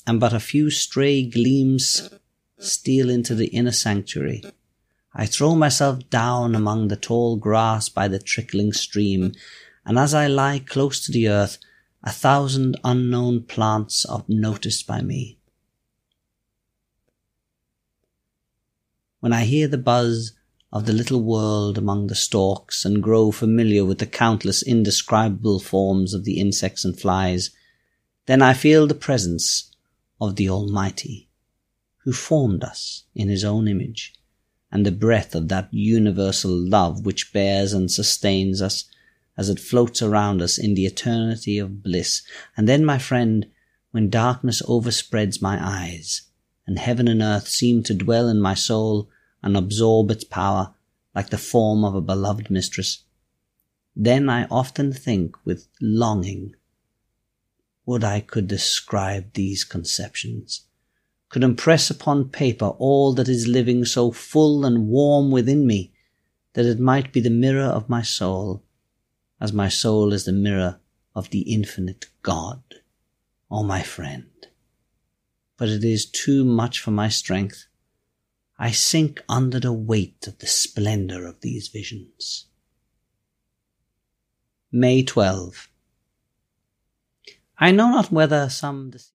and but a few stray gleams steal into the inner sanctuary, I throw myself down among the tall grass by the trickling stream, and as I lie close to the earth, 1,000 unknown plants are noticed by me. When I hear the buzz of the little world among the stalks and grow familiar with the countless indescribable forms of the insects and flies, then I feel the presence of the Almighty, who formed us in his own image, and the breath of that universal love which bears and sustains us as it floats around us in the eternity of bliss. And then, my friend, when darkness overspreads my eyes, and heaven and earth seem to dwell in my soul and absorb its power like the form of a beloved mistress, then I often think with longing, would I could describe these conceptions, could impress upon paper all that is living so full and warm within me, that it might be the mirror of my soul, as my soul is the mirror of the infinite God. Oh, my friend, but it is too much for my strength. I sink under the weight of the splendour of these visions. May 12. I know not whether some